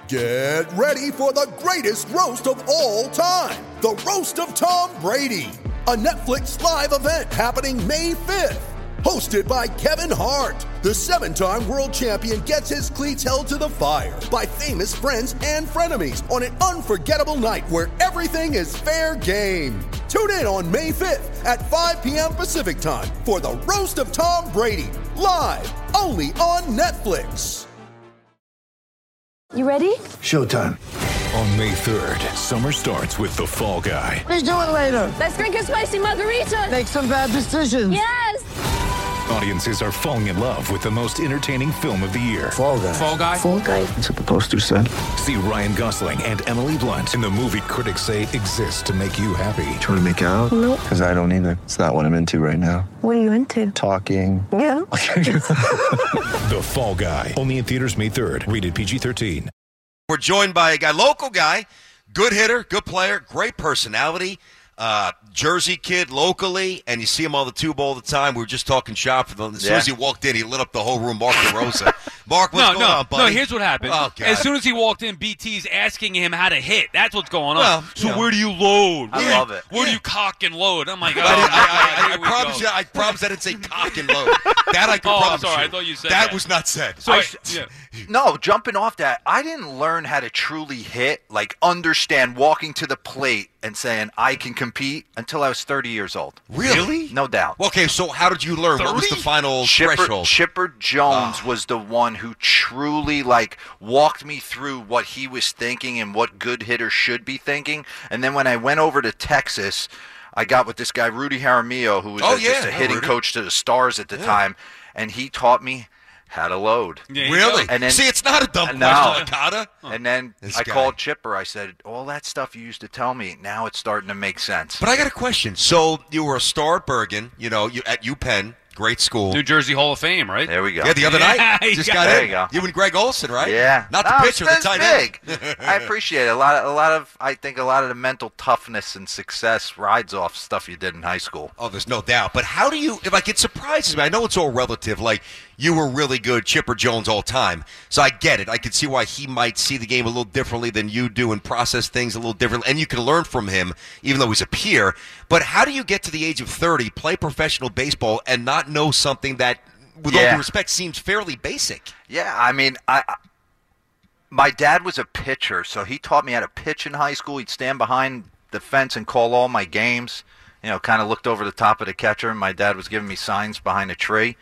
Get ready for the greatest roast of all time, the Roast of Tom Brady, a Netflix live event happening May 5th. Hosted by Kevin Hart, the 7-time world champion gets his cleats held to the fire by famous friends and frenemies on an unforgettable night where everything is fair game. Tune in on May 5th at 5 p.m. Pacific time for the Roast of Tom Brady, live only on Netflix. You ready? Showtime. On May 3rd, summer starts with The Fall Guy. Let's do it later. Let's drink a spicy margarita. Make some bad decisions. Yes! Audiences are falling in love with the most entertaining film of the year. Fall Guy. Fall Guy? Fall Guy. That's what the poster said. See Ryan Gosling and Emily Blunt in the movie critics say exists to make you happy. Trying to make it out? Nope. Because I don't either. It's not what I'm into right now. What are you into? Talking. Yeah. The Fall Guy. Only in theaters May 3rd. Rated PG-13. We're joined by a guy, local guy, good hitter, good player, great personality, Jersey kid locally, and you see him on the tube all the time. We were just talking shop for them. As soon as he walked in, he lit up the whole room. Mark DeRosa. Mark, what's going on, buddy? No, here's what happened. Oh, God. As soon as he walked in, BT's asking him how to hit. That's what's going on. Well, so you know. where do you load? I love it. Where do you cock and load? I'm like, I promise I didn't say cock and load. That I can Oh, I'm promise sorry. you. I thought you said that. that. Was not said. So, I- No, jumping off that, I didn't learn how to truly hit, like understand walking to the plate and saying I can compete until I was 30 years old. Really? No doubt. Okay, so how did you learn? What was the 30? final threshold? Chipper Jones was the one who truly walked me through what he was thinking and what good hitters should be thinking. And then when I went over to Texas, I got with this guy Rudy Jaramillo, who was just a hitting coach to the Stars at the time, and he taught me how to load. Yeah, Really? And then- See, it's not a dumb No. question, Akata. And then This I guy. called Chipper. I said, all that stuff you used to tell me, now it's starting to make sense. But I got a question. So you were a star at Bergen, you at UPenn, great school. New Jersey Hall of Fame, right? There we go. Yeah, the other night, just got there in. you go. You and Greg Olson, right? Yeah. Not the pitcher, the it's tight end. big. I appreciate it. I think a lot of the mental toughness and success rides off stuff you did in high school. Oh, there's no doubt. But how do you, it surprises me. I know it's all relative. Like, you were really good, Chipper Jones, all time. So I get it. I can see why he might see the game a little differently than you do and process things a little differently. And you can learn from him, even though he's a peer. But how do you get to the age of 30, play professional baseball, and not know something that, with all due respect, seems fairly basic? Yeah, I mean, my dad was a pitcher, so he taught me how to pitch in high school. He'd stand behind the fence and call all my games. Kind of looked over the top of the catcher, and my dad was giving me signs behind a tree.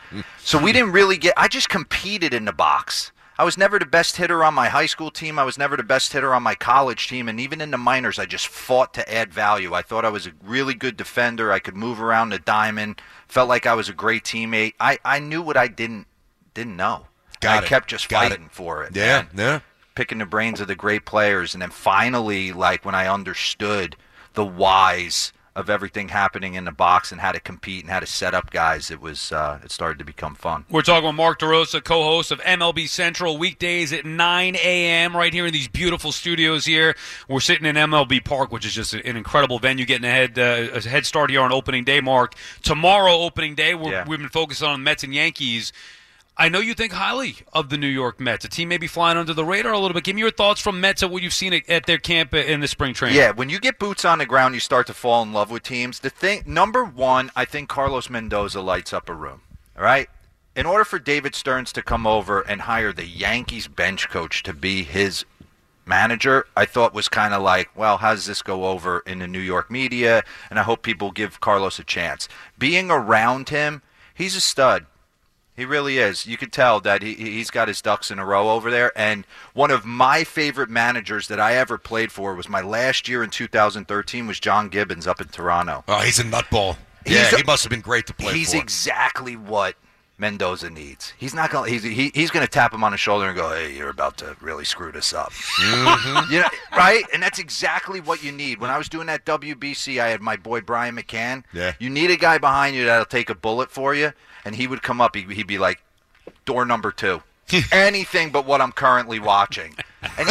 So we didn't really I just competed in the box. I was never the best hitter on my high school team. I was never the best hitter on my college team. And even in the minors, I just fought to add value. I thought I was a really good defender. I could move around the diamond. Felt like I was a great teammate. I knew what I didn't know. I kept just fighting for it. Yeah, yeah. Picking the brains of the great players. And then finally, when I understood the whys of everything happening in the box and how to compete and how to set up guys, it started to become fun. We're talking with Mark DeRosa, co-host of MLB Central, weekdays at 9 a.m. right here in these beautiful studios here. We're sitting in MLB Park, which is just an incredible venue, getting a head start here on opening day, Mark. Tomorrow, opening day, we've been focusing on Mets and Yankees. I know you think highly of the New York Mets. A team maybe flying under the radar a little bit. Give me your thoughts from Mets at what you've seen at their camp in the spring training. Yeah, when you get boots on the ground, you start to fall in love with teams. Number one, I think Carlos Mendoza lights up a room. All right? In order for David Stearns to come over and hire the Yankees bench coach to be his manager, I thought was kind of like, well, how does this go over in the New York media? And I hope people give Carlos a chance. Being around him, he's a stud. He really is. You could tell that he's got his ducks in a row over there. And one of my favorite managers that I ever played for was my last year in 2013 was John Gibbons up in Toronto. Oh, he's a nutball. Yeah, he must have been great to play for. He's exactly what Mendoza needs. He's not going. He's going to tap him on the shoulder and go, "Hey, you're about to really screw this up." Mm-hmm. Right? And that's exactly what you need. When I was doing that WBC, I had my boy Brian McCann. Yeah. You need a guy behind you that'll take a bullet for you, and he would come up. He'd be like, "Door number 2." Anything but what I'm currently watching. And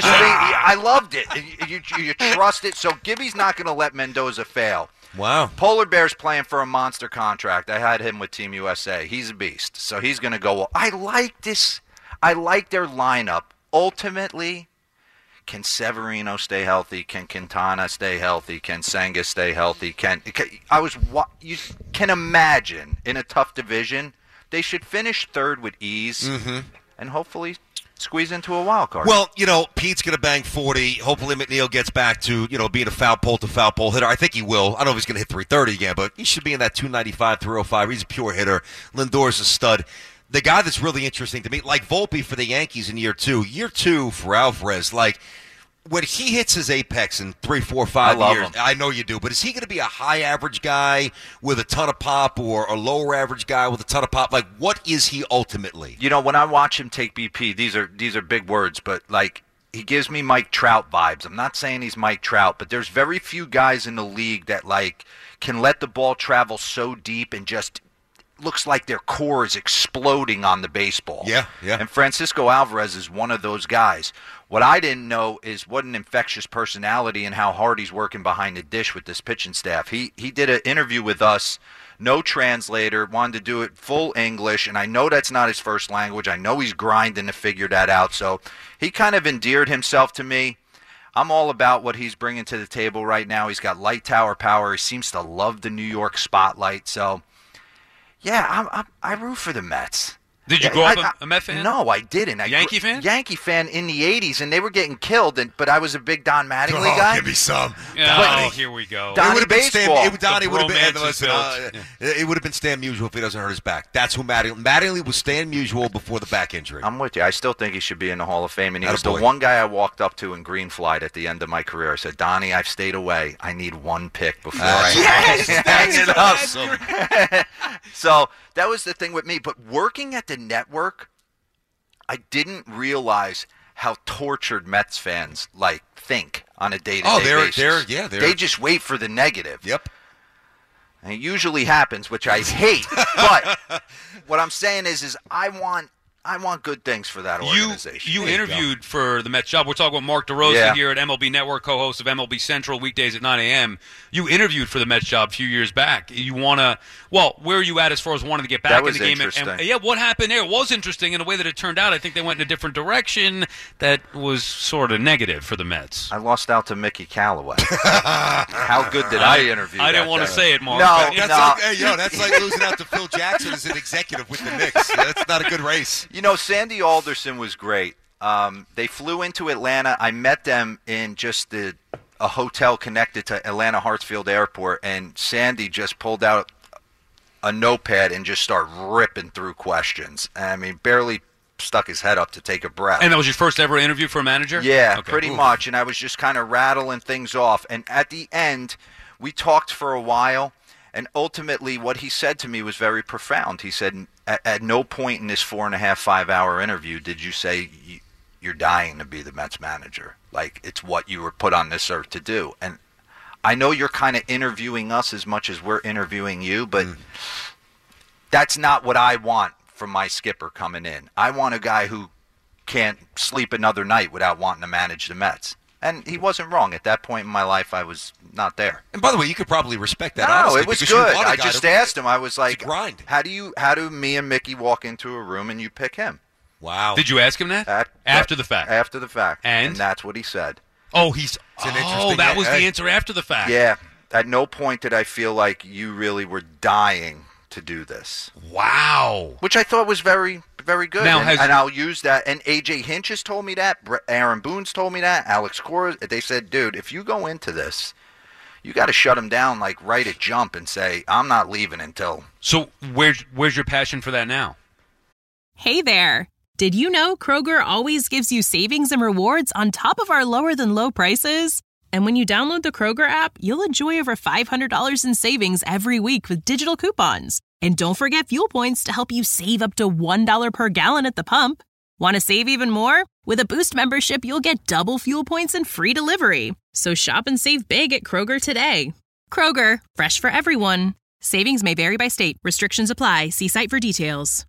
I loved it. You trust it. So Gibby's not going to let Mendoza fail. Wow. Polar Bear's playing for a monster contract. I had him with Team USA. He's a beast. So he's going to go, well, I like this. I like their lineup ultimately, can Severino stay healthy? Can Quintana stay healthy? Can Senga stay healthy? You can imagine in a tough division, they should finish third with ease and hopefully squeeze into a wild card. Well, Pete's going to bang 40. Hopefully McNeil gets back to, being a foul pole to foul pole hitter. I think he will. I don't know if he's going to hit 330 again, but he should be in that 295, 305. He's a pure hitter. Lindor's a stud. The guy that's really interesting to me, like Volpe for the Yankees in year two for Alvarez, like when he hits his apex in 3, 4, 5 years, I know you do, but is he going to be a high average guy with a ton of pop or a lower average guy with a ton of pop? Like, what is he ultimately? When I watch him take BP, these are big words, but like he gives me Mike Trout vibes. I'm not saying he's Mike Trout, but there's very few guys in the league that like can let the ball travel so deep and just looks like their core is exploding on the baseball. Yeah. And Francisco Alvarez is one of those guys. What I didn't know is what an infectious personality and how hard he's working behind the dish with this pitching staff. He did an interview with us, no translator, wanted to do it full English, and I know that's not his first language. I know he's grinding to figure that out. So he kind of endeared himself to me. I'm all about what he's bringing to the table right now. He's got light tower power. He seems to love the New York spotlight. So, yeah, I root for the Mets. Did you grow up a Met fan? No, I didn't. Yankee fan? Yankee fan in the 80s, and they were getting killed, but I was a big Don Mattingly guy. Give me some. Here we go. Donnie it would have been baseball. It would have been Stan Musial if he doesn't hurt his back. That's who Mattingly was. Stan Musial before the back injury. I'm with you. I still think he should be in the Hall of Fame, and he was the Attaboy. one guy I walked up to in Green Flight at the end of my career. I said, Donnie, I've stayed away. I need one pick before I hang it up. So that was the thing with me. But working at the network, I didn't realize how tortured Mets fans think on a day-to-day basis. They just wait for the negative. Yep. And it usually happens, which I hate. But what I'm saying is I want good things for that organization. You interviewed for the Mets job. We're talking about Mark DeRosa here at MLB Network, co-host of MLB Central weekdays at 9 a.m. You interviewed for the Mets job a few years back. Where are you at as far as wanting to get back in the game? Interesting. What happened there? It was interesting in the way that it turned out. I think they went in a different direction that was sort of negative for the Mets. I lost out to Mickey Callaway. How good did I interview? I didn't want to say it, Mark. That's like losing out to Phil Jackson as an executive with the Knicks. That's not a good race. Sandy Alderson was great. They flew into Atlanta. I met them in just a hotel connected to Atlanta Hartsfield Airport, and Sandy just pulled out a notepad and just started ripping through questions. I mean, barely stuck his head up to take a breath. And that was your first ever interview for a manager? Yeah, pretty much. And I was just kind of rattling things off. And at the end, we talked for a while. And ultimately, what he said to me was very profound. He said, at no point in this 4.5, 5 hour interview did you say you're dying to be the Mets manager. Like, it's what you were put on this earth to do. And I know you're kind of interviewing us as much as we're interviewing you, but that's not what I want from my skipper coming in. I want a guy who can't sleep another night without wanting to manage the Mets. And he wasn't wrong. At that point in my life, I was not there. And by the way, you could probably respect that. No, honestly, it was because good. you want a I guy just to- asked him. I was like, It's a grind. How do me and Mickey walk into a room and you pick him? Wow. Did you ask him that? After the fact? After the fact. And that's what he said. Oh, that was the answer after the fact. Yeah. At no point did I feel like you really were dying to do this. Wow. Which I thought was very, very good. Now, and I'll use that. And A.J. Hinch has told me that. Aaron Boone's told me that. Alex Cora. They said, dude, if you go into this, you got to shut him down right at jump and say, I'm not leaving until. So where's your passion for that now? Hey there. Did you know Kroger always gives you savings and rewards on top of our lower than low prices? And when you download the Kroger app, you'll enjoy over $500 in savings every week with digital coupons. And don't forget fuel points to help you save up to $1 per gallon at the pump. Want to save even more? With a Boost membership, you'll get double fuel points and free delivery. So shop and save big at Kroger today. Kroger, fresh for everyone. Savings may vary by state. Restrictions apply. See site for details.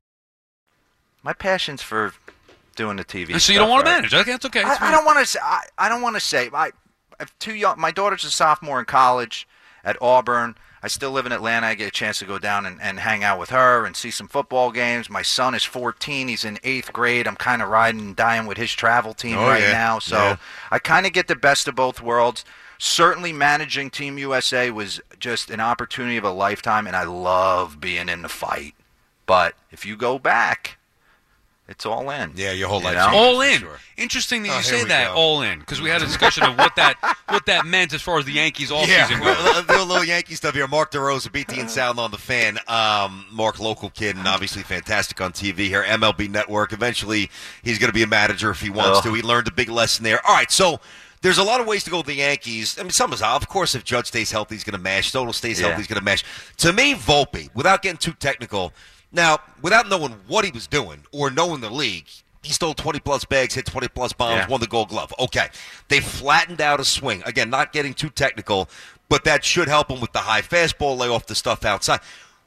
My passion's for doing the TV. So you don't want to manage? Okay, that's okay. I don't want to say. I don't want to say. I have too young. My daughter's a sophomore in college at Auburn. I still live in Atlanta. I get a chance to go down and hang out with her and see some football games. My son is 14. He's in 8th grade. I'm kind of riding and dying with his travel team now. So I kind of get the best of both worlds. Certainly managing Team USA was just an opportunity of a lifetime, and I love being in the fight. But if you go back, it's all in. Yeah, your whole life. All in. Sure. Interesting that you here say we that. go. All in, because we had a discussion of what that meant as far as the Yankees offseason goes. A little Yankee stuff here. Mark DeRosa, BT and Sound on the Fan. Mark, local kid, and obviously fantastic on TV here. MLB Network. Eventually, he's going to be a manager if he wants to. He learned a big lesson there. All right, so there's a lot of ways to go with the Yankees. I mean, some is of course, if Judge stays healthy, he's going to mash. Soto stays healthy, he's going to mash. To me, Volpe, without getting too technical, now, without knowing what he was doing or knowing the league, he stole 20-plus bags, hit 20-plus bombs, won the Gold Glove. Okay. They flattened out a swing. Again, not getting too technical, but that should help him with the high fastball, lay off the stuff outside.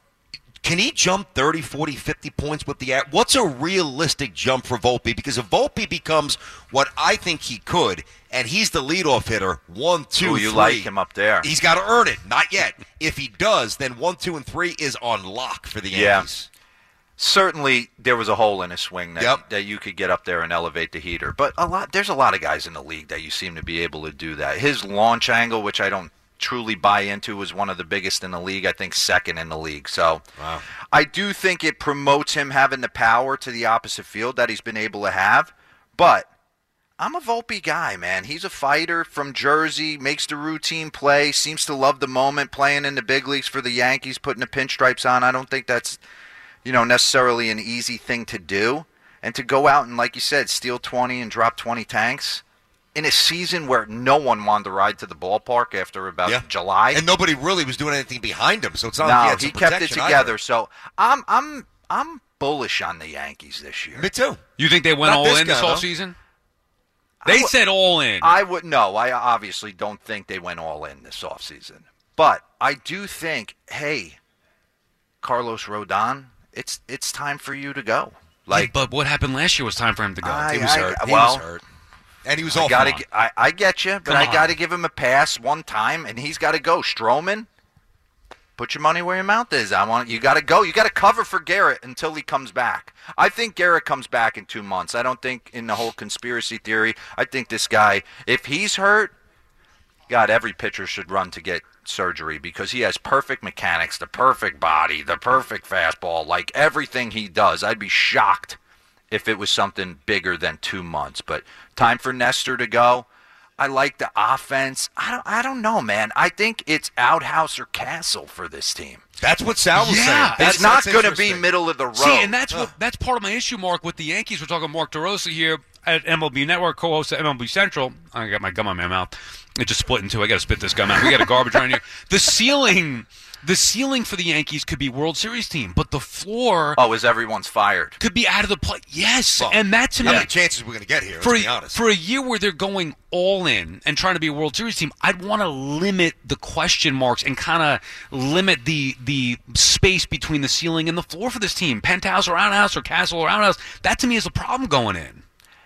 Can he jump 30, 40, 50 points with the – what's a realistic jump for Volpe? Because if Volpe becomes what I think he could, and he's the leadoff hitter, 1, 2, 3. You like him up there. He's got to earn it. Not yet. If he does, then 1, 2, and 3 is on lock for the Yankees. Certainly, there was a hole in his swing that you could get up there and elevate the heater. But there's a lot of guys in the league that you seem to be able to do that. His launch angle, which I don't truly buy into, was one of the biggest in the league. I think second in the league. So I do think it promotes him having the power to the opposite field that he's been able to have. But I'm a Volpe guy, man. He's a fighter from Jersey, makes the routine play, seems to love the moment, playing in the big leagues for the Yankees, putting the pinstripes on. I don't think that's necessarily an easy thing to do. And to go out and, like you said, steal 20 and drop 20 tanks in a season where no one wanted to ride to the ballpark after about July. And nobody really was doing anything behind him, so it's not like he kept it together. So I'm bullish on the Yankees this year. Me too. You think they went Not all this in this guy, offseason? They said all in. I obviously don't think they went all in this offseason. But I do think, hey, Carlos Rodon, it's time for you to go. But what happened last year was time for him to go. He was hurt. He was hurt. And he was off. I get you, but I got to give him a pass one time, and he's got to go. Stroman, put your money where your mouth is. You got to go. You got to cover for Garrett until he comes back. I think Garrett comes back in 2 months. I don't think in the whole conspiracy theory. I think this guy, if he's hurt, God, every pitcher should run to get surgery because he has perfect mechanics, the perfect body, the perfect fastball, like everything he does. I'd be shocked if it was something bigger than 2 months. But time for Nestor to go. I like the offense. I don't know, man. I think it's outhouse or castle for this team. That's what Sal was saying. It's not going to be middle of the road. See, and that's part of my issue, Mark, with the Yankees. We're talking Mark DeRosa here at MLB Network, co-host at MLB Central. I got my gum on my mouth. It just split in two. I got to spit this gum out. We got a garbage around here. The ceiling for the Yankees could be World Series team, but the floor is everyone's fired. Could be out of the play. Yes, well, and that to me. How many chances we're going to get here? Let's be honest. For a year where they're going all in and trying to be a World Series team, I'd want to limit the question marks and kind of limit the space between the ceiling and the floor for this team. Penthouse or outhouse or castle or outhouse. That to me is a problem going in.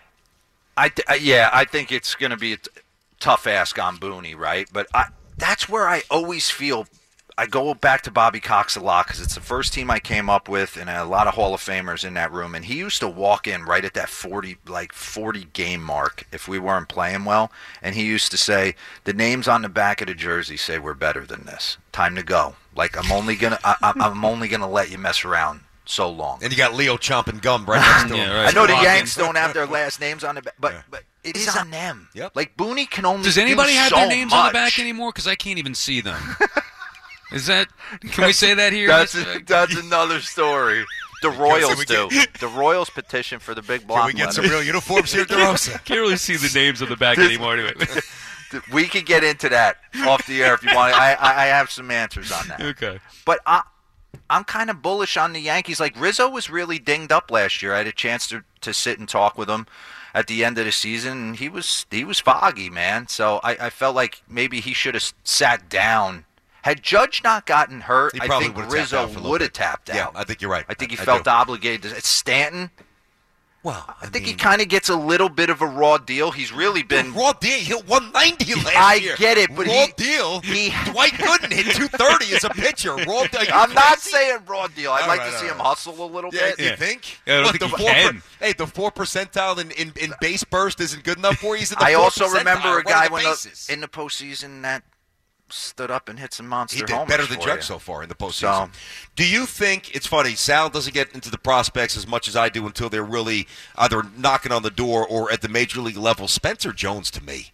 I think it's going to be a tough ask on Booney, right? But that's where I always feel. I go back to Bobby Cox a lot because it's the first team I came up with, and a lot of Hall of Famers in that room. And he used to walk in right at that 40 game mark if we weren't playing well. And he used to say, "The names on the back of the jersey say we're better than this. Time to go. Like I'm only gonna let you mess around so long." And you got Leo chomping gum right next to him. Right. I know the Yanks don't have their last names on the back, but it is on them. Yep. Like Booney can only. Does anybody do have so their names on the back much. anymore? Because I can't even see them. Is that? Can we say that here? That's another story. The Royals do. The Royals petition for the big block. Can we get some real uniforms here, DeRosa? Can't really see the names on the back anymore. Anyway. We can get into that off the air if you want. I have some answers on that. Okay. But I'm kind of bullish on the Yankees. Like Rizzo was really dinged up last year. I had a chance to sit and talk with him at the end of the season, and he was foggy, man. So I felt like maybe he should have sat down. Had Judge not gotten hurt, I think Rizzo would have tapped out. Yeah, I think you're right. I think he felt obligated. Stanton, Well, I think he kind of gets a little bit of a raw deal. He's really been raw deal. He hit 190 last year. I get it, but raw deal. Dwight Gooden hit 230 as a pitcher. Raw deal. I'm not saying raw deal. I'd like to see him hustle a little bit. You think? Yeah, I don't think he can. Hey, the 4 percentile in base burst isn't good enough for you. He's in the I 4 also percentile. remember a What are guy the in the postseason that stood up and hit some monster He did homers better than for Judge you. so far in the postseason. Do you think it's funny? Sal doesn't get into the prospects as much as I do until they're really either knocking on the door or at the major league level. Spencer Jones, to me,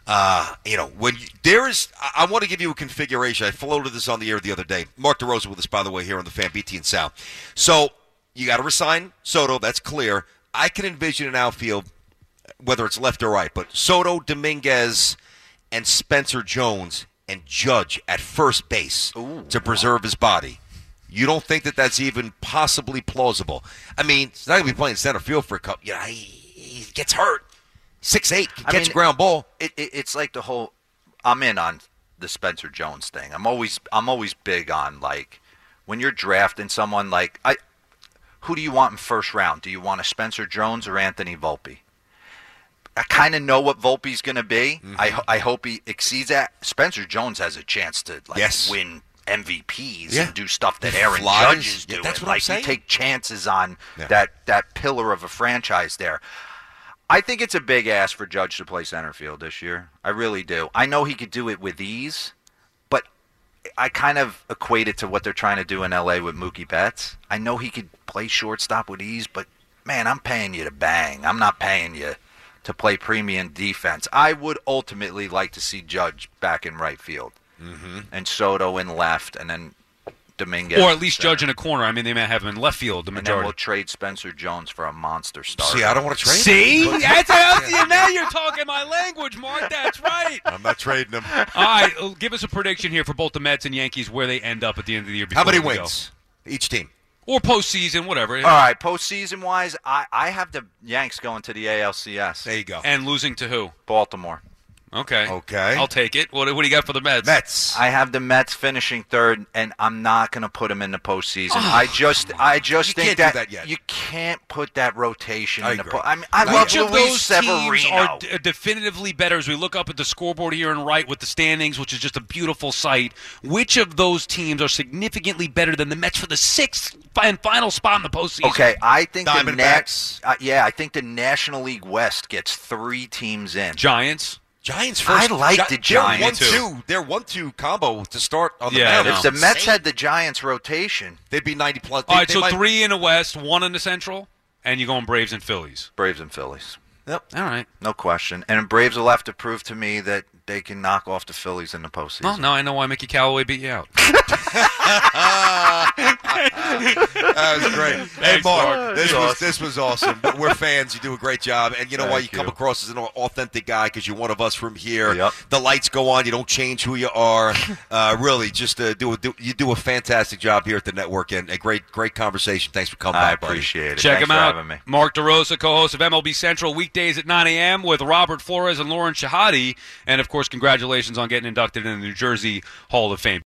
when there is, I want to give you a configuration. I floated this on the air the other day. Mark DeRosa with us, by the way, here on the Fan, BT and Sal. So you got to resign Soto. That's clear. I can envision an outfield, whether it's left or right, but Soto, Dominguez, and Spencer Jones and Judge at first base to preserve his body. You don't think that that's even possibly plausible? I mean, he's not going to be playing center field for a couple. Yeah, he gets hurt. 6'8", can catch a ground ball. It's like the whole. I'm in on the Spencer Jones thing. I'm always big on, like, when you're drafting someone, like, who do you want in first round? Do you want a Spencer Jones or Anthony Volpe? I kind of know what Volpe's going to be. Mm-hmm. I hope he exceeds that. Spencer Jones has a chance to win MVPs and do stuff that Aaron Judge is doing. That's what I'm saying. You take chances on that pillar of a franchise there. I think it's a big ask for Judge to play center field this year. I really do. I know he could do it with ease, but I kind of equate it to what they're trying to do in L.A. with Mookie Betts. I know he could play shortstop with ease, but, man, I'm paying you to bang. I'm not paying you to play premium defense. I would ultimately like to see Judge back in right field, and Soto in left, and then Dominguez. Or at least Judge in a corner. I mean, they may have him in left field the majority. And then we'll trade Spencer Jones for a monster starter. See, I don't want to trade him. See? Now you're talking my language, Mark. That's right. I'm not trading him. All right, give us a prediction here for both the Mets and Yankees where they end up at the end of the year. How many wins each team? Or postseason, whatever. All right, postseason-wise, I have the Yanks going to the ALCS. There you go. And losing to who? Baltimore. Okay. Okay. I'll take it. What do you got for the Mets? Mets. I have the Mets finishing third, and I'm not going to put them in the postseason. I just think can't do that yet. You can't put that rotation in the agree. I mean, I love Which of Luis those Severino. teams are definitively better as we look up at the scoreboard here and right with the standings, which is just a beautiful sight? Which of those teams are significantly better than the Mets for the sixth and final spot in the postseason? Okay, I think Diamondbacks. I think the National League West gets 3 teams in. Giants first. I like the Giants. They're 1-2 combo to start on the Yeah, mound. If the Mets had the Giants rotation, they'd be 90 plus. All right, so 3 in the West, 1 in the Central, and you're going Braves and Phillies. Braves and Phillies. Yep. All right. No question. And Braves will have to prove to me that they can knock off the Phillies in the postseason. Well, now I know why Mickey Callaway beat you out. That was great. Thanks, Mark. This was awesome. We're fans. You do a great job. And you know why you come across as an authentic guy, because you're one of us from here. Yep. The lights go on. You don't change who you are. Really, just you do a fantastic job here at the network, and a great conversation. Thanks for coming I by, buddy. appreciate it. Check Thanks him for out. having me. Mark DeRosa, co-host of MLB Central, weekdays at 9 a.m. with Robert Flores and Lauren Shahadi. And, of course, congratulations on getting inducted in the New Jersey Hall of Fame.